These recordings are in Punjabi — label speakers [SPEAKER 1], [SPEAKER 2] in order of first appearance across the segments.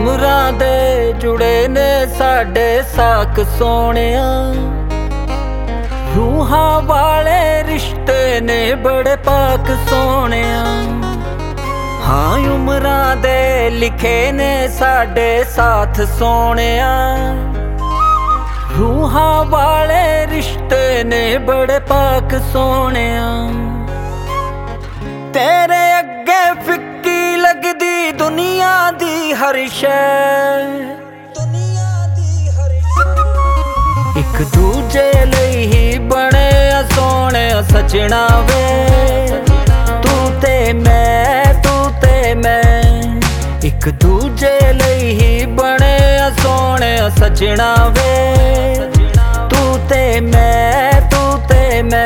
[SPEAKER 1] ਉਮਰਾਂ ਦੇ ਜੁੜੇ ਨੇ ਸਾਡੇ ਸਾਕ ਸੋਹਣਿਆ, ਰੂਹਾਂ ਵਾਲੇ ਰਿਸ਼ਤੇ ਨੇ ਬੜੇ ਪਾਕ ਸੋਹਣਿਆ। ਹਾਂ ਉਮਰਾਂ ਦੇ ਲਿਖੇ ਨੇ ਸਾਡੇ ਸਾਥ ਸੋਹਣਿਆ, ਰੂਹਾਂ ਵਾਲੇ ਰਿਸ਼ਤੇ ਨੇ ਬੜੇ ਪਾਕ ਸੋਹਣਿਆ। ਤੇਰੇ ਅੱਗੇ ਫਿੱਕੀ ਲੱਗਦੀ ਦੁਨੀਆ ਦੀ ਹਰ ਸ਼ੈ, ਇੱਕ ਦੂਜੇ ਲਈ ਹੀ ਬਣਿਆ ਸੋਹਣਿਆ ਸਜਣਾ ਵੇ। ਤੂੰ ਤੇ ਮੈਂ, ਤੂੰ ਤੇ ਮੈਂ, ਇੱਕ ਦੂਜੇ ਲਈ ਹੀ ਬਣਿਆ ਸੋਹਣਿਆ ਸਜਣਾ ਵੇ। ਤੂੰ ਤੇ ਮੈਂ, ਤੂੰ ਤੇ ਮੈਂ।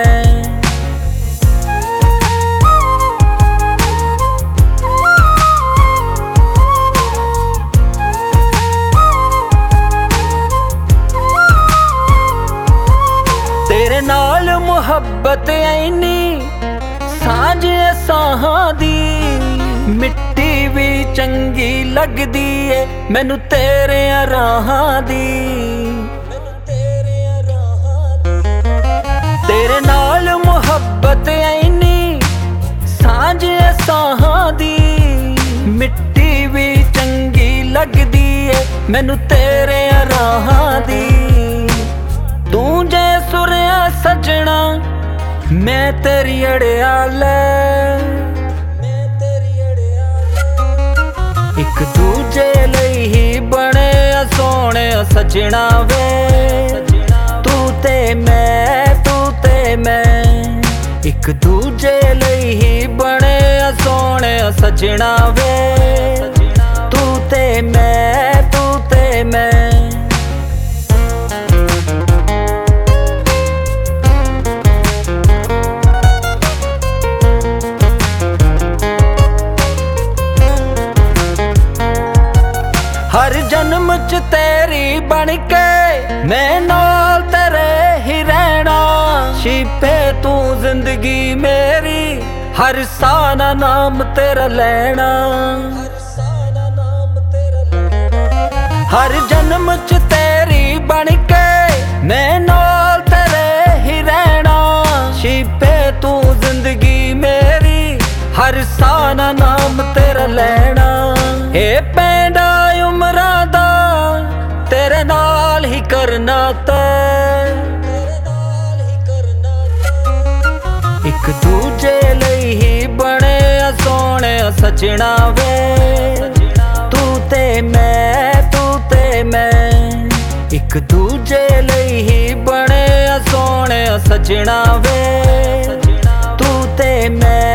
[SPEAKER 1] ਤੇਰੇ ਨਾਲ ਮੁਹੱਬਤ ਐਨੀ ਸਾਂਝ ਸਾਹਾਂ ਦੀ, ਮਿੱਟੀ ਵੀ ਚੰਗੀ ਲੱਗਦੀ ਏ ਮੈਨੂੰ ਤੇਰਿਆਂ ਰਾਹਾਂ ਦੀ। ਤੇਰੇ ਨਾਲ ਮੁਹੱਬਤ ਐਨੀ ਸਾਂਝ ਸਾਹਾਂ ਦੀ, ਮਿੱਟੀ ਵੀ ਚੰਗੀ ਲੱਗਦੀ ਏ ਮੈਨੂੰ ਤੇਰਿਆਂ ਰਾਹਾਂ ਦੀ। ਤੂੰ ਜੇ ਸੁਰਿਆ ਸਜਣਾ ਮੈਂ ਤੇਰੀ ਅੜਿਆਲ, ਇੱਕ ਦੂਜੇ ਲਈ ਹੀ ਬਣਿਆ ਸੋਹਣਿਆ ਸਜਣਾ ਵੇ। ਤੂੰ ਤੇ ਮੈਂ, ਤੂੰ ਤੇ ਮੈਂ, ਇੱਕ ਦੂਜੇ ਲਈ ਹੀ ਬਣਿਆ ਸੋਹਣਿਆ ਸਜਣਾ ਵੇ। ਤੂੰ ਤੇ ਮੈਂ, ਤੂੰ ਤੇ ਮੈਂ। ਹਰ ਜਨਮ ਚ ਤੇਰੀ ਬਣ ਕੇ ਮੈਂ ਨਾਲ ਤੇਰੇ ਹੀ ਰਹਿਣਾ। ਸ਼ੀਪੇ ਤੂੰ ਜ਼ਿੰਦਗੀ ਮੇਰੀ, ਹਰ ਸਾਹ ਦਾ ਨਾਮ ਤੇਰਾ ਲੈਣਾ। ਹਰ ਜਨਮ ਚ ਤੇਰੀ ਬਣ ਕੇ ਮੈਂ ਨਾਲ ਤੇਰੇ ਹੀ ਰਹਿਣਾ। ਸ਼ੀਪੇ ਤੂੰ ਜ਼ਿੰਦਗੀ ਮੇਰੀ, ਹਰ ਸਾਹ ਦਾ ਨਾਮ ਤੇਰਾ ਲੈਣਾ। ਇਹ ਪੈਂਡਾ ਉਮਰਾਂ ਦਾ ਤੇਰੇ ਨਾਲ ਹੀ ਕਰਨਾ ਤੈਅ, ਇੱਕ ਦੂਜੇ ਲਈ ਹੀ ਬਣਿਆ ਸੋਹਣਿਆ ਸਜਣਾ ਵੇ। ਤੂੰ ਤੇ ਮੈਂ, ਤੂੰ ਤੇ ਮੈਂ, ਇੱਕ ਦੂਜੇ ਲਈ ਹੀ ਬਣਿਆ ਸੋਹਣਿਆ ਸਜਣਾ ਵੇ। ਤੂੰ ਤੇ ਮੈਂ।